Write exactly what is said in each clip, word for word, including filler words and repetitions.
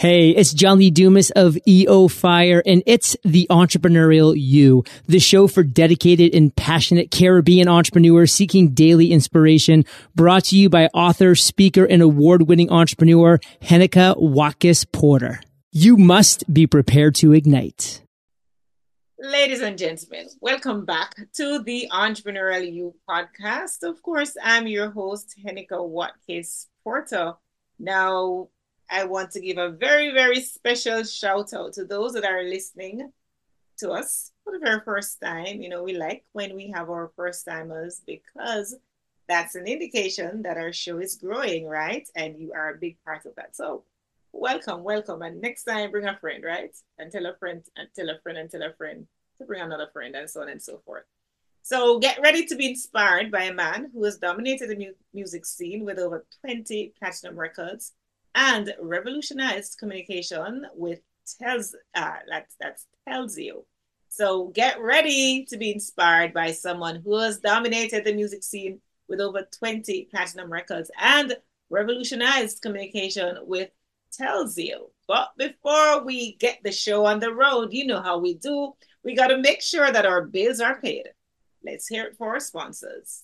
Hey, it's John Lee Dumas of E O Fire, and it's The Entrepreneurial You, the show for dedicated and passionate Caribbean entrepreneurs seeking daily inspiration, brought to you by author, speaker, and award-winning entrepreneur Henika Watkis Porter. You must be prepared to ignite. Ladies and gentlemen, welcome back to the Entrepreneurial You podcast. Of course, I'm your host, Henika Watkis Porter. Now, I want to give a very, very special shout out to those that are listening to us for the very first time. You know, we like when we have our first timers because that's an indication that our show is growing, right? And you are a big part of that. So welcome, welcome. And next time, bring a friend, right? And tell a friend, and tell a friend, and tell a friend to bring another friend, and so on and so forth. So get ready to be inspired by a man who has dominated the mu- music scene with over twenty platinum records and revolutionized communication with tells uh that's that's Telsio. So get ready to be inspired by someone who has dominated the music scene with over twenty platinum records and revolutionized communication with Telsio. But before we get the show on the road, you know how we do. We got to make sure that our bills are paid. Let's hear it for our sponsors.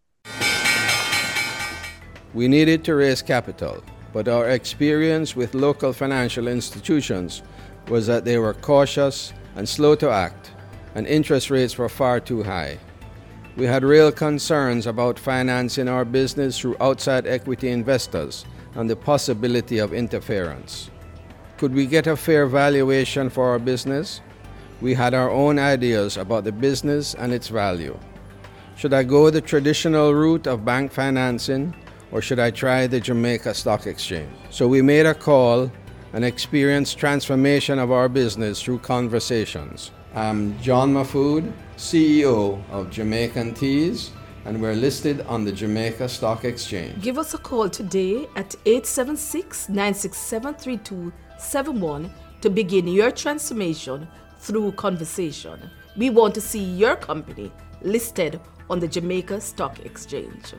We needed to raise capital, but our experience with local financial institutions was that they were cautious and slow to act, and interest rates were far too high. We had real concerns about financing our business through outside equity investors and the possibility of interference. Could we get a fair valuation for our business? We had our own ideas about the business and its value. Should I go the traditional route of bank financing, or should I try the Jamaica Stock Exchange? So we made a call and experienced transformation of our business through conversations. I'm John Mahfood, C E O of Jamaican Teas, and we're listed on the Jamaica Stock Exchange. Give us a call today at eight seven six, nine six seven, three two seven one to begin your transformation through conversation. We want to see your company listed on the Jamaica Stock Exchange.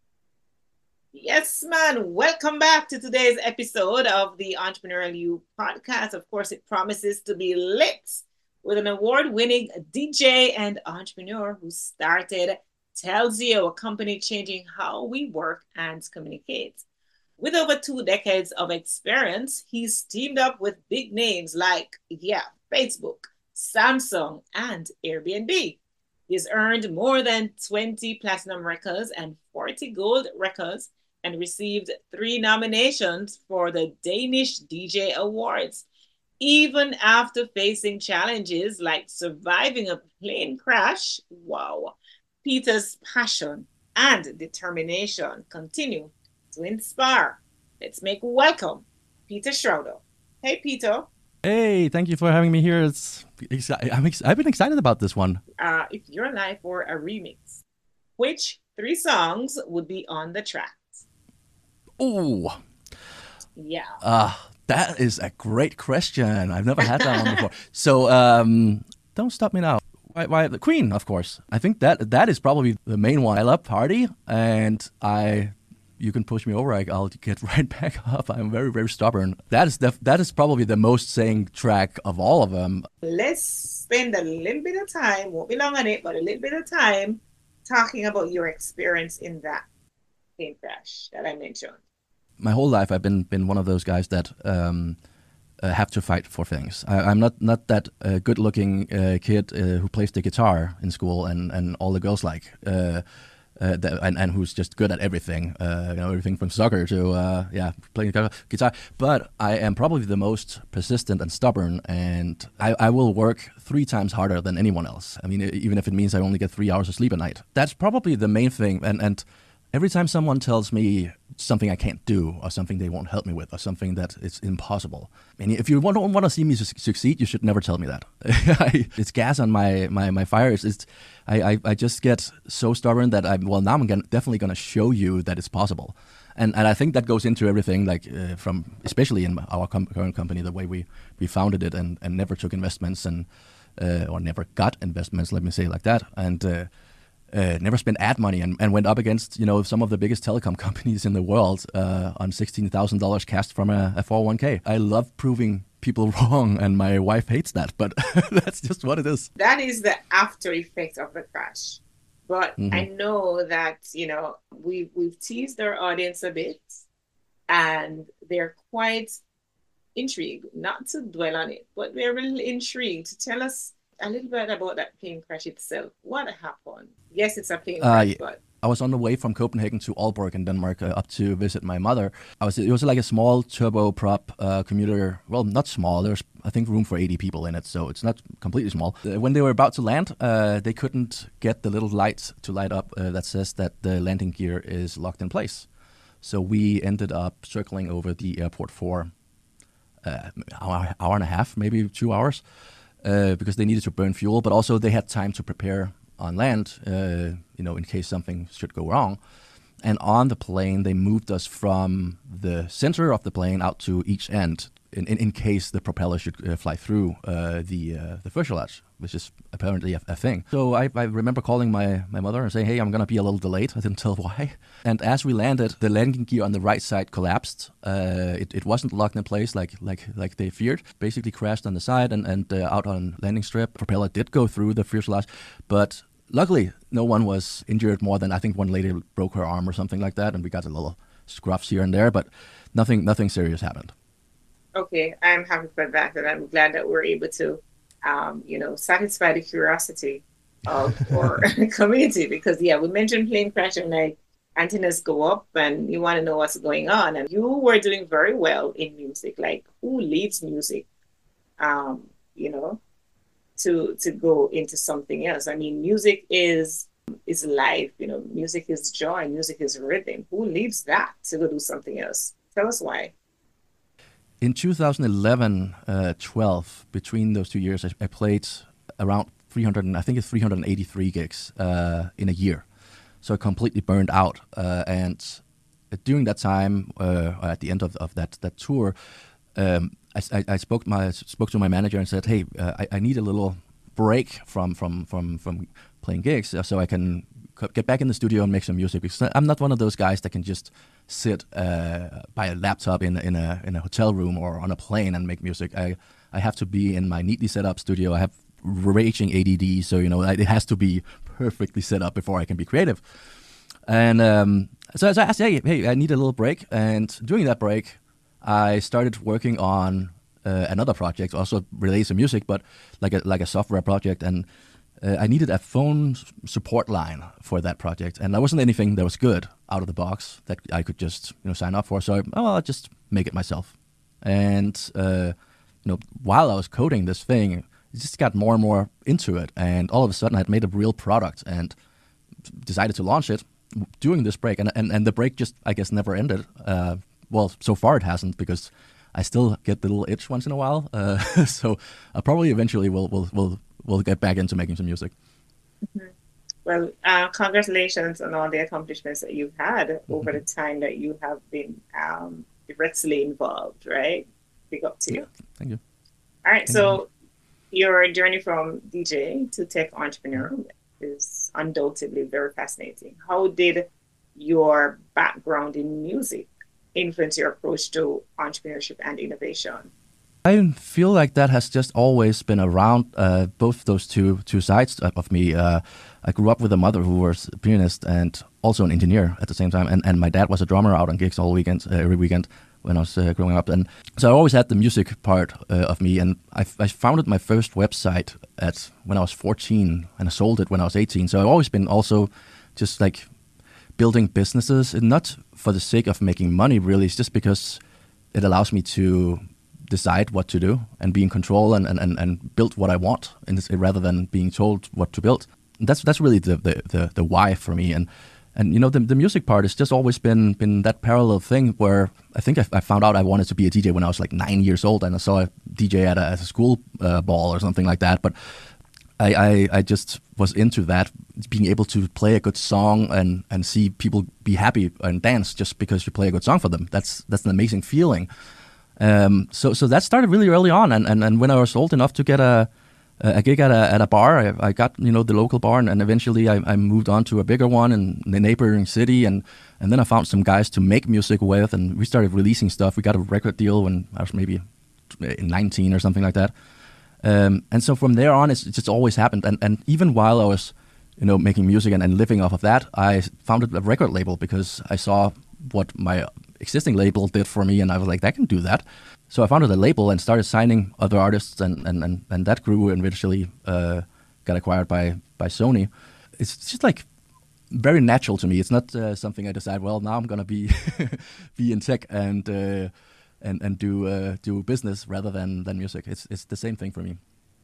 Yes, man. Welcome back to today's episode of the Entrepreneurial You podcast. Of course, it promises to be lit with an award-winning D J and entrepreneur who started Telsio, a company changing how we work and communicate. With over two decades of experience, he's teamed up with big names like, yeah, Facebook, Samsung, and Airbnb. He's earned more than twenty platinum records and forty gold records and received three nominations for the Danish D J Awards, even after facing challenges like surviving a plane crash. Wow. Peter's passion and determination continue to inspire. Let's make welcome Peter Schroeder. Hey, Peter. Hey, thank you for having me here. It's I'm ex- I've been excited about this one. Uh, if you're alive for a remix, which three songs would be on the track? Oh, yeah. Uh, that is a great question. I've never had that one before. So, um, don't stop me now. Why, why the Queen, of course. I think that that is probably the main one. I love Party, and I. You can push me over, I, I'll get right back up. I'm very, very stubborn. That is def- that is probably the most saying track of all of them. Let's spend a little bit of time, won't be long on it, but a little bit of time talking about your experience in that plane crash that I mentioned. My whole life, I've been been one of those guys that um, uh, have to fight for things. I, I'm not not that uh, good-looking uh, kid uh, who plays the guitar in school and, and all the girls like. Uh, Uh, that, and, and who's just good at everything, uh, you know, everything from soccer to uh, yeah, playing guitar. But I am probably the most persistent and stubborn, and I, I will work three times harder than anyone else. I mean, even if it means I only get three hours of sleep a night. That's probably the main thing. And and every time someone tells me something I can't do, or something they won't help me with, or something that is impossible, I mean, if you don't want to see me su- succeed, you should never tell me that. It's gas on my my my fire. It's, it's I, I I just get so stubborn that I'm well now I'm gonna, definitely going to show you that it's possible, and and I think that goes into everything, like uh, from especially in our com- current company, the way we, we founded it and, and never took investments and uh, or never got investments. Let me say it like that, and. Uh, uh, never spent ad money and, and went up against, you know, some of the biggest telecom companies in the world uh, on sixteen thousand dollars cast from a, a four oh one k. I love proving people wrong, and my wife hates that, but that's just what it is. That is the after effect of the crash. But mm-hmm. I know that, you know, we, we've teased our audience a bit, and they're quite intrigued, not to dwell on it, but they're really intrigued to tell us a little bit about that plane crash itself. What happened? Yes, it's a plane crash, uh, yeah. but... I was on the way from Copenhagen to Aalborg in Denmark uh, up to visit my mother. I was It was like a small turboprop uh, commuter. Well, not small. There's, I think, room for eighty people in it, so it's not completely small. Uh, when they were about to land, uh, they couldn't get the little light to light up uh, that says that the landing gear is locked in place. So we ended up circling over the airport for uh, an hour, hour and a half, maybe two hours, uh, because they needed to burn fuel, but also they had time to prepare on land, uh, you know, in case something should go wrong. And on the plane, they moved us from the center of the plane out to each end in, in, in case the propeller should uh, fly through uh, the uh, the fuselage, which is apparently a, a thing. So I, I remember calling my, my mother and saying, hey, I'm going to be a little delayed. I didn't tell why. And as we landed, the landing gear on the right side collapsed. Uh, it, it wasn't locked in place like like like they feared. Basically crashed on the side and, and uh, out on landing strip. Propeller did go through the fuselage, but luckily, no one was injured more than, I think one lady broke her arm or something like that, and we got a little scruffs here and there, but nothing nothing serious happened. Okay, I'm happy for that, and I'm glad that we're able to, um, you know, satisfy the curiosity of our community, because, yeah, we mentioned plane crash and, like, antennas go up and you want to know what's going on, and you were doing very well in music. Like, who leads music, um, you know? to to go into something else. I mean, music is is life, you know, music is joy, music is rhythm. Who leaves that to go do something else? Tell us why. In two thousand eleven, uh, twelve, between those two years, I, I played around three hundred, I think it's three hundred eighty-three gigs uh, in a year. So I completely burned out. Uh, and during that time, uh, at the end of, of that, that tour, um, I, I spoke my spoke to my manager and said, "Hey, uh, I, I need a little break from from from from playing gigs, so I can get back in the studio and make some music. Because I'm not one of those guys that can just sit uh, by a laptop in in a in a hotel room or on a plane and make music. I I have to be in my neatly set up studio. I have raging A D D, so you know it has to be perfectly set up before I can be creative. And um, so, so I said, hey, hey, I need a little break. And during that break, I started working on uh, another project, also related to music, but like a like a software project, and uh, I needed a phone support line for that project, and there wasn't anything that was good out of the box that I could just you know sign up for. So I, oh, well, I'll just make it myself. And uh, you know, while I was coding this thing, I just got more and more into it, and all of a sudden I had made a real product and decided to launch it during this break, and and, and the break just I guess never ended. Uh, Well, so far it hasn't, because I still get the little itch once in a while. Uh, so I probably eventually will will will will get back into making some music. Mm-hmm. Well, uh, congratulations on all the accomplishments that you've had mm-hmm. over the time that you have been um, directly involved, right? Big up to you. Yeah, thank you. All right, thank so you. Your journey from D J to tech entrepreneur is undoubtedly very fascinating. How did your background in music influence your approach to entrepreneurship and innovation? I feel like that has just always been around, uh, both those two two sides of me. Uh, I grew up with a mother who was a pianist and also an engineer at the same time, and, and my dad was a drummer out on gigs all weekend, uh, every weekend when I was uh, growing up. And so I always had the music part uh, of me, and I, I founded my first website at when I was fourteen, and I sold it when I was eighteen. So I've always been also just like building businesses, and not for the sake of making money, really. It's just because it allows me to decide what to do and be in control and, and, and, and build what I want, and this, rather than being told what to build. And that's that's really the, the, the, the why for me. And and you know the the music part has just always been been that parallel thing where I think I, I found out I wanted to be a D J when I was like nine years old, and I saw a D J at a, at a school uh, ball or something like that. But I, I, I just was into that, being able to play a good song and, and see people be happy and dance just because you play a good song for them. That's that's an amazing feeling. Um, so so that started really early on, and, and, and when I was old enough to get a a gig at a at a bar. I, I got you know the local bar, and, and eventually I, I moved on to a bigger one in the neighboring city, and and then I found some guys to make music with, and we started releasing stuff. We got a record deal when I was maybe nineteen or something like that, um, and so from there on, it's, it's just always happened. And and even while I was you know making music and, and living off of that, I founded a record label because I saw what my existing label did for me, and I was like, I can do that. So I founded a label and started signing other artists, and and, and, and that grew and eventually uh, got acquired by, by Sony. It's just like very natural to me. It's not uh, something I decide, well, now I'm going to be be in tech and uh, and and do uh, do business rather than, than music. It's it's the same thing for me.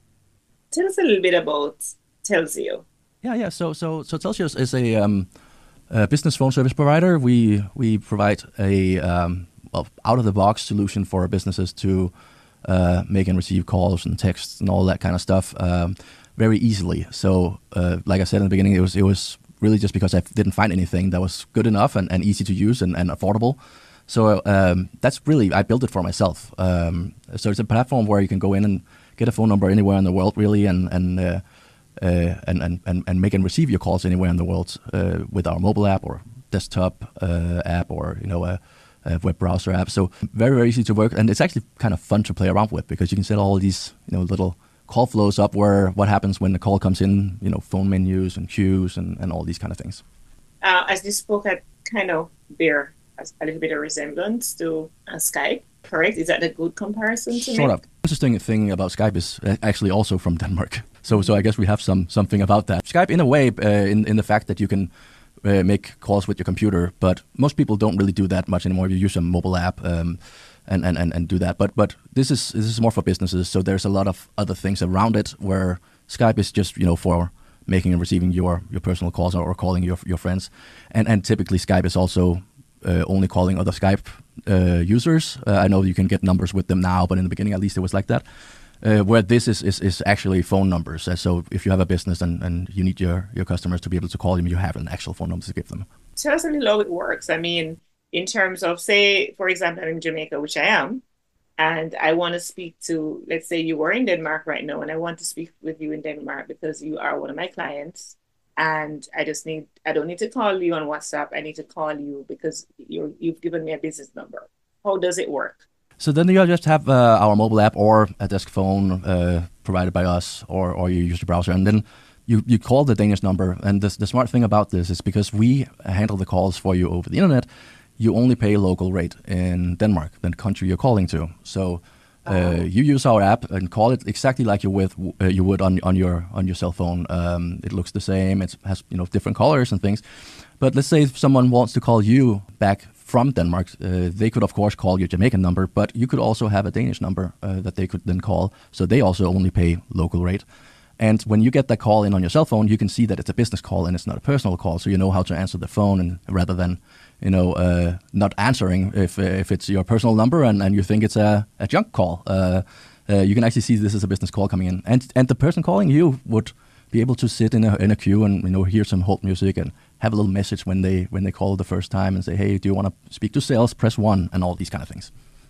Tell us a little bit about Telsio. Yeah, yeah. So so so Telsius is a, um, a business phone service provider. We we provide a um, well, out-of-the-box solution for businesses to uh, make and receive calls and texts and all that kind of stuff um, very easily. So, uh, like I said in the beginning, it was it was really just because I didn't find anything that was good enough and, and easy to use and, and affordable. So um, that's really, I built it for myself. Um, so it's a platform where you can go in and get a phone number anywhere in the world, really, and and uh, uh, and, and, and and make and receive your calls anywhere in the world uh, with our mobile app or desktop uh, app or you know a, a web browser app. So very very easy to work, and it's actually kind of fun to play around with because you can set all these you know little call flows up where what happens when the call comes in, you know, phone menus and queues and, and all these kind of things. Uh, as you spoke, I kind of bear a little bit of resemblance to uh, Skype, correct? Is that a good comparison to Sort make? of. Interesting thing about Skype is actually also from Denmark. So so I guess we have some something about that. Skype, in a way, uh, in, in the fact that you can uh, make calls with your computer, but most people don't really do that much anymore. You use a mobile app. Um, And, and, and, and do that. But but this is this is more for businesses, so there's a lot of other things around it where Skype is just, you know, for making and receiving your, your personal calls or, or calling your your friends. And and typically Skype is also uh, only calling other Skype uh, users. Uh, I know you can get numbers with them now, but in the beginning at least it was like that. Uh, where this is, is, is actually phone numbers. Uh, so if you have a business and, and you need your, your customers to be able to call them, you have an actual phone number to give them. Tell us a little how it works. I mean, in terms of, say, for example, I'm in Jamaica, which I am, and I want to speak to, let's say you were in Denmark right now, and I want to speak with you in Denmark because you are one of my clients, and I just need, I don't need to call you on WhatsApp. I need to call you because you're, you've given me a business number. How does it work? So then you just have uh, our mobile app or a desk phone uh, provided by us, or, or you use the browser, and then you, you call the Danish number. And the, the smart thing about this is because we handle the calls for you over the internet, you only pay local rate in Denmark, the country you're calling to. So uh, oh. you use our app and call it exactly like you would uh, you would on on your on your cell phone. Um, it looks the same. It has you know different colors and things. But let's say if someone wants to call you back from Denmark, uh, they could of course call your Jamaican number, but you could also have a Danish number uh, that they could then call. So they also only pay local rate. And when you get that call in on your cell phone, you can see that it's a business call and it's not a personal call. So you know how to answer the phone, and rather than you know uh, not answering if if it's your personal number and, and you think it's a, a junk call, uh, uh, you can actually see this is a business call coming in. And and the person calling you would be able to sit in a in a queue and you know hear some hold music and have a little message when they when they call the first time and say, hey, do you want to speak to sales? Press one, and all these kind of things.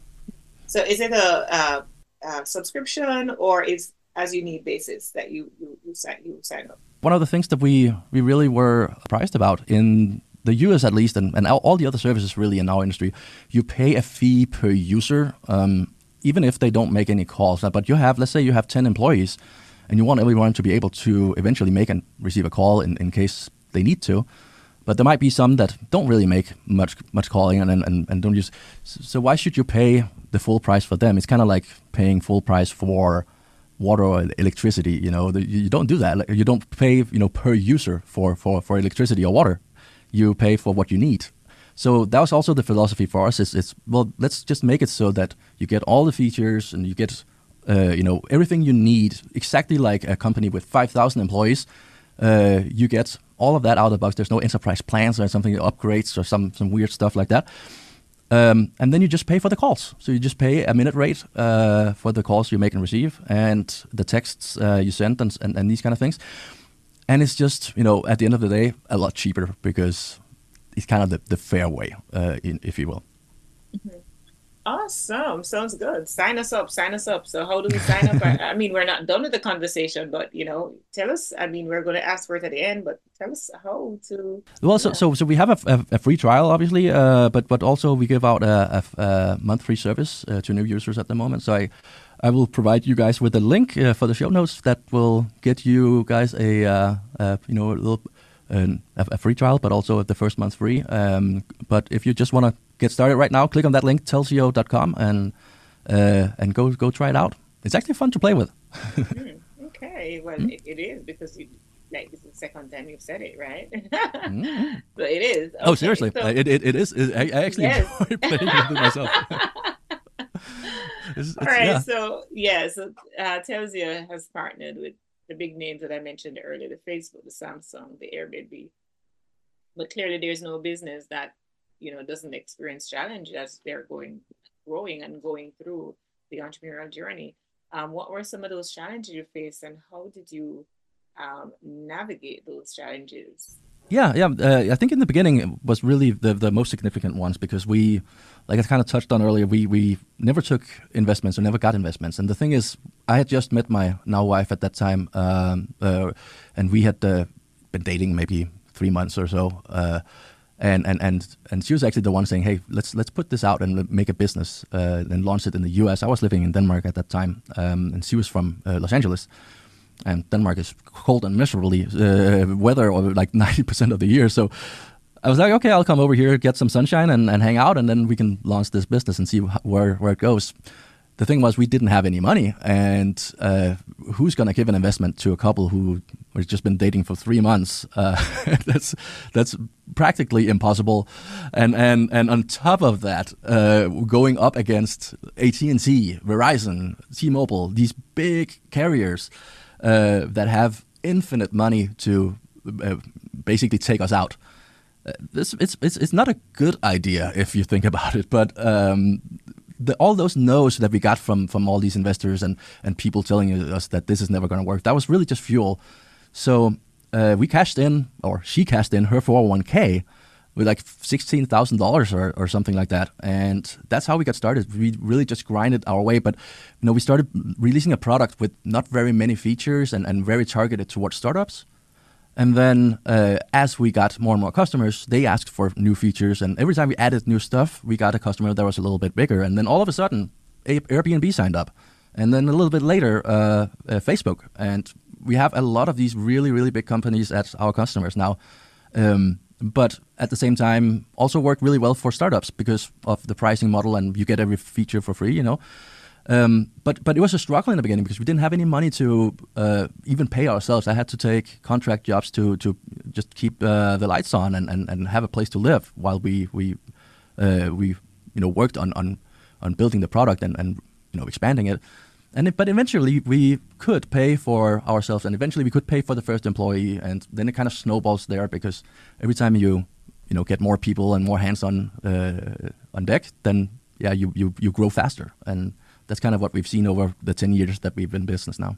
So is it a, a, a subscription, or is as you need basis that you, you, you, sign, you sign up? One of the things that we, we really were surprised about in the U S at least, and, and all the other services really in our industry, you pay a fee per user, um, even if they don't make any calls. But you have, let's say you have ten employees, and you want everyone to be able to eventually make and receive a call in, in case they need to. But there might be some that don't really make much much calling and, and, and don't use. So why should you pay the full price for them? It's kind of like paying full price for water or electricity. You know, you don't do that. You don't pay, you know, per user for, for, for electricity or water. You pay for what you need. So that was also the philosophy for us. Is it's well, let's just make it so that you get all the features and you get, uh, you know, everything you need exactly like a company with five thousand employees. Uh, you get all of that out of the box. There's no enterprise plans or something upgrades or some some weird stuff like that. Um, and then you just pay for the calls. So you just pay a minute rate uh, for the calls you make and receive, and the texts uh, you send, and, and, and these kind of things. And it's just, you know, at the end of the day, a lot cheaper because it's kind of the, the fair way, uh, in, if you will. Mm-hmm. Awesome. Sounds good. Sign us up. Sign us up. So how do we sign up? I, I mean, we're not done with the conversation, but you know, tell us. I mean, we're going to ask for it at the end, but tell us how to. Well, so yeah. so, so we have a, a, a free trial, obviously, uh, but but also we give out a, a, a month free service uh, to new users at the moment. So I I will provide you guys with a link uh, for the show notes that will get you guys a uh, uh, you know a little uh, a free trial, but also the first month free. Um, but if you just want to get started right now, click on that link, telseo dot com, and uh, and go go try it out. It's actually fun to play with. mm, okay, well, mm. it, it is because you, like this is the second time you've said it, right? mm. So it is. Okay, oh, seriously, so, it, it it is. It, I, I actually yes. enjoy playing with it myself. it's, it's, All right, yeah. so yeah, so uh, Telseo has partnered with the big names that I mentioned earlier: the Facebook, the Samsung, the Airbnb. But clearly, there's no business that you know doesn't experience challenge as they're going, growing and going through the entrepreneurial journey. Um, what were some of those challenges you faced, and how did you um, navigate those challenges? Yeah, yeah. Uh, I think in the beginning it was really the the most significant ones because we, like I kind of touched on earlier, we we never took investments or never got investments. And the thing is, I had just met my now wife at that time, um, uh, and we had uh, been dating maybe three months or so. Uh, And, and and and she was actually the one saying, "Hey, let's let's put this out and make a business uh, and launch it in the U S" I was living in Denmark at that time, um, and she was from uh, Los Angeles, and Denmark is cold and miserably uh, weather, or like ninety percent of the year. So I was like, "Okay, I'll come over here, get some sunshine, and, and hang out, and then we can launch this business and see where where it goes." The thing was, we didn't have any money, and uh, who's going to give an investment to a couple who has just been dating for three months? Uh, that's that's practically impossible. And and and on top of that, uh, going up against A T and T, Verizon, T-Mobile, these big carriers uh, that have infinite money to uh, basically take us out. Uh, this it's it's it's not a good idea if you think about it, but. Um, The, all those no's that we got from, from all these investors and, and people telling us that this is never going to work, that was really just fuel. So uh, we cashed in, or she cashed in her four oh one k with like sixteen thousand dollars or, or something like that. And that's how we got started. We really just grinded our way. But you know, we started releasing a product with not very many features and, and very targeted towards startups. And then uh, as we got more and more customers, they asked for new features. And every time we added new stuff, we got a customer that was a little bit bigger. And then all of a sudden, Airbnb signed up. And then a little bit later, uh, uh, Facebook. And we have a lot of these really, really big companies as our customers now. Um, but at the same time, also work really well for startups because of the pricing model and you get every feature for free, you know. Um, but but it was a struggle in the beginning because we didn't have any money to uh, even pay ourselves. I had to take contract jobs to to just keep uh, the lights on and, and, and have a place to live while we we uh, we you know worked on, on, on building the product and, and you know expanding it. And it, but eventually we could pay for ourselves, and eventually we could pay for the first employee, and then it kind of snowballs there because every time you you know get more people and more hands on uh, on deck, then yeah you, you you grow faster. And that's kind of what we've seen over the ten years that we've been in business now.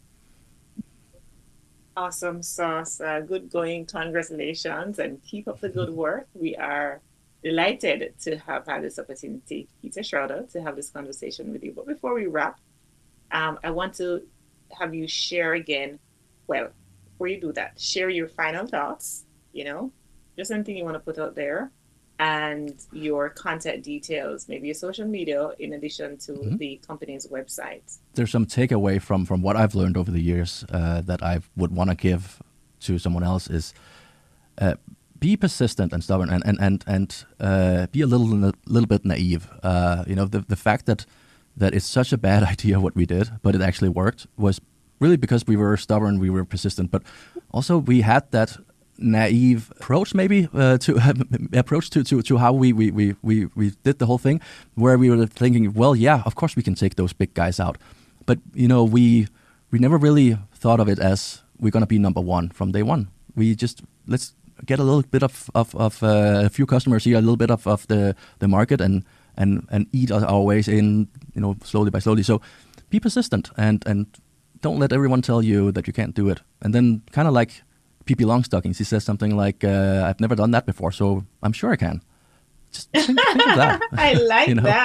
Awesome sauce. Uh, good going. Congratulations and keep up the good work. We are delighted to have had this opportunity, Peter Schroeder, to have this conversation with you. But before we wrap, um, I want to have you share again, well, before you do that, share your final thoughts, you know, just anything you want to put out there. And your contact details, maybe your social media, in addition to mm-hmm. the company's website. There's some takeaway from, from what I've learned over the years uh, that I would want to give to someone else is uh, be persistent and stubborn and and and, and uh, be a little a little bit naive. Uh, you know, the the fact that that it's such a bad idea what we did, but it actually worked was really because we were stubborn, we were persistent, but also we had that naive approach maybe uh, to uh, approach to, to, to how we, we, we, we, we did the whole thing, where we were thinking, well, yeah, of course we can take those big guys out. But, you know, we we never really thought of it as we're going to be number one from day one. We just, let's get a little bit of, of, of uh, a few customers here, a little bit of, of the, the market and, and, and eat our ways in, you know, slowly by slowly. So be persistent and, and don't let everyone tell you that you can't do it. And then kind of like P P Longstockings, he says something like, uh, I've never done that before, so I'm sure I can. Just think, think of that. I like you know? that.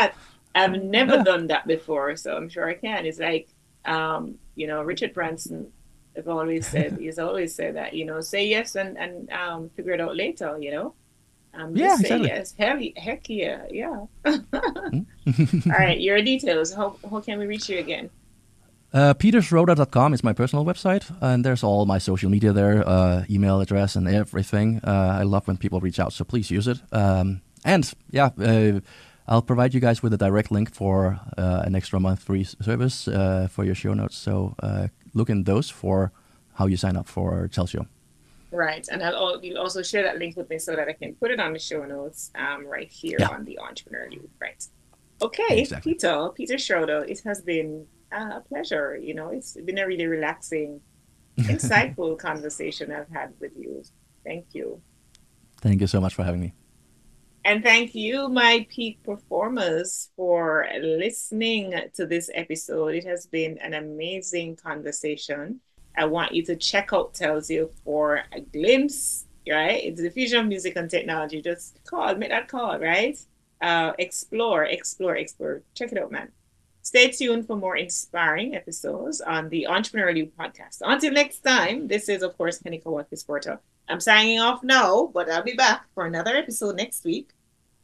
I've never Yeah. done that before, so I'm sure I can. It's like, um, you know, Richard Branson have always said, he's always said that, you know, say yes and, and um, figure it out later, you know. Um, Yeah, just say exactly. yes. Hell, heck yeah, yeah. Mm. All right, your details. How, how can we reach you again? Uh, peter schroeder dot com is my personal website, and there's all my social media there, uh, email address and everything. Uh, I love when people reach out, so please use it. Um, and yeah, uh, I'll provide you guys with a direct link for uh, an extra month free service uh, for your show notes. So uh, look in those for how you sign up for Telsio. Right, and I'll you also share that link with me so that I can put it on the show notes um, right here Yeah. on the Entrepreneur Youth. Right. Okay, Exactly. Peter, Peter Schroeder, it has been uh, a pleasure. You know, it's been a really relaxing, insightful conversation I've had with you. Thank you. Thank you so much for having me. And thank you, my peak performers, for listening to this episode. It has been an amazing conversation. I want you to check out Telsio for a glimpse, right? It's the fusion of music and technology. Just call, make that call, right? Uh, explore, explore, explore. Check it out, man. Stay tuned for more inspiring episodes on the Entrepreneurial You podcast. Until next time, this is, of course, Henika Watkins Porter. I'm signing off now, but I'll be back for another episode next week.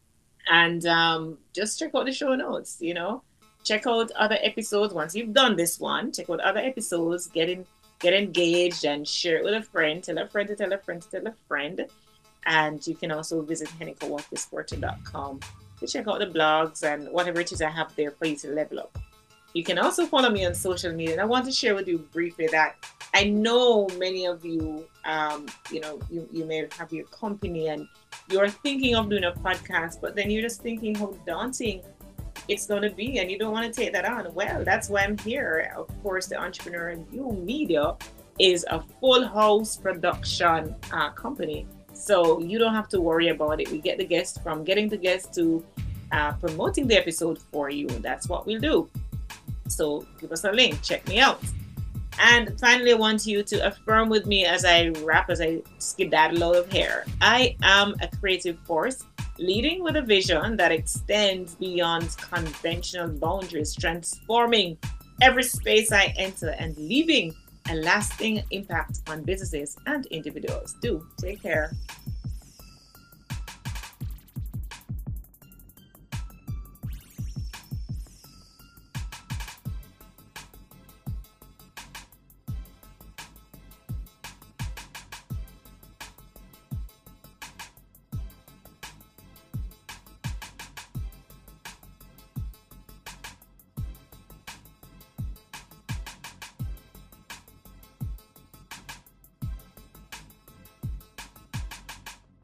And um, just check out the show notes, you know. Check out other episodes. Once you've done this one, check out other episodes, get in, get engaged and share it with a friend. Tell a friend to tell a friend to tell a friend. And you can also visit henika watkins porter dot com to check out the blogs and whatever it is I have there for you to level up. You can also follow me on social media. And I want to share with you briefly that I know many of you, um, you know, you, you may have your company and you're thinking of doing a podcast, but then you're just thinking how daunting it's going to be and you don't want to take that on. Well, that's why I'm here. Of course, the Entrepreneur You Media is a full house production uh, company. So you don't have to worry about it. We get the guests from getting the guests to uh, promoting the episode for you. That's what we'll do. So give us a link. Check me out. And finally, I want you to affirm with me as I wrap, as I skedaddle out of here. I am a creative force leading with a vision that extends beyond conventional boundaries, transforming every space I enter and leaving a lasting impact on businesses and individuals. Do take care.